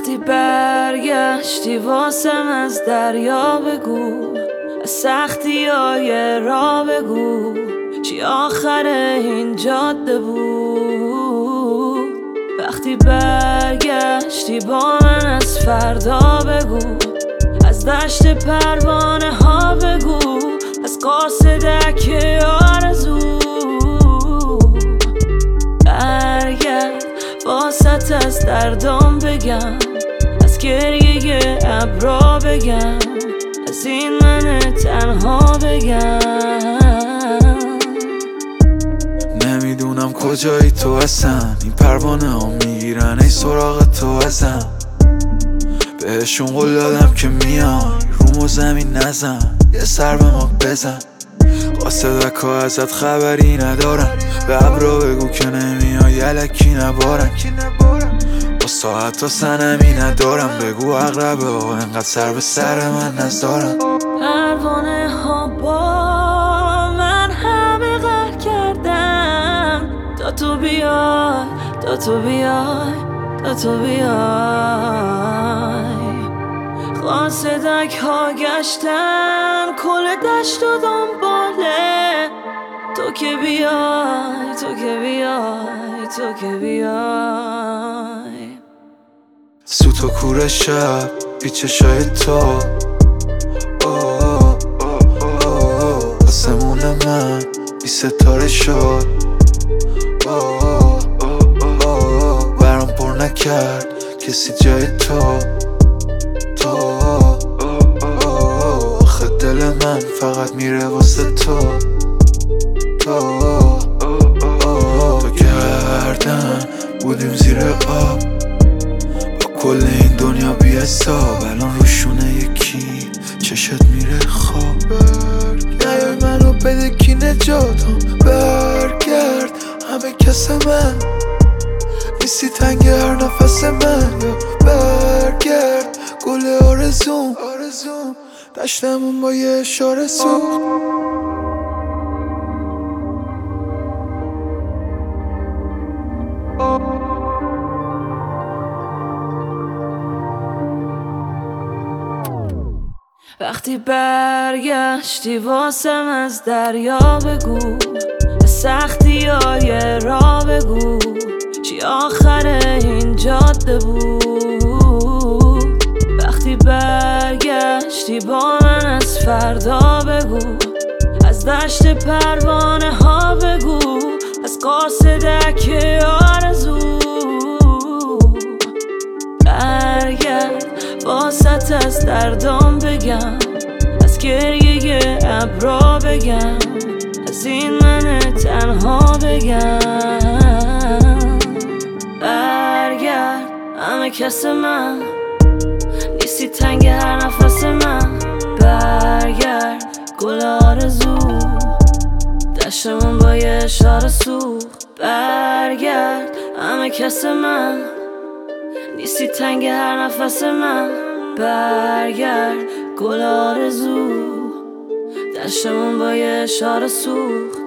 وقتی برگشتی واسم از دریا بگو، از سختی های را بگو، چی آخر این جاده بود. وقتی برگشتی با من از فردا بگو، از دشت پروانه ها بگو، از قاصدک آرزو. برگرد واسط از دردام بگم، از گریه ابرا بگم، از این من تنها بگم. نمیدونم کجایی تو اصلا، این پروانه ها میگیرن ای سراغ تو ازم. بهشون قول دادم که میان روم و زمین نزن، یه سر به ما بزن. قاصدک ها ازت خبری ندارن، به ابرا بگو که نمیای یلکی نبارن. با ساعت ها سنمی ندارم، بگو اقربه ها انقدر سر به سر من نذارن. پروانه ها با من همه غر کردن، تا تو بیای، تا تو بیای، تا تو بیای. قاصدک ها گشتن کل دشت و دنباله، تو که بیای، تو که بیای، تو که بیای. سوت و کور شب بی چشای تو، آسمون من بی ستاره شد. برام پر نکرد کسی جای تو. آخه دل من فقط میره واسه تو. تو گردن بودیم زیر آب، با کل این دنیا بی حساب. الان روشونه یکی چشت میره خواب. نیای منو بده کی نجاتم، برگرد همه کس من نیستی تنگ هر نفس من. یا برگرد گل آرزوم، دشتمون با یه اشاره سوخت. وقتی برگشتی واسم از دریا بگو، از سختی های را بگو، چی آخر این جاده بود. وقتی برگشتی با من از فردا بگو، از دشت پروانه ها بگو، از قاصدک آرزو. برگرد واسط از دردام بگم، از گریه ابرا بگم، از این من تنها بگم. برگرد همه کس من نیستی تنگ هر نفس من. برگرد گل آرزو، دشتمون با یه اشاره سوخت. برگرد همه کس من نیستی تنگ هر نفس من. برگرد گل آرزو، دشتمون با یه اشاره سوخت.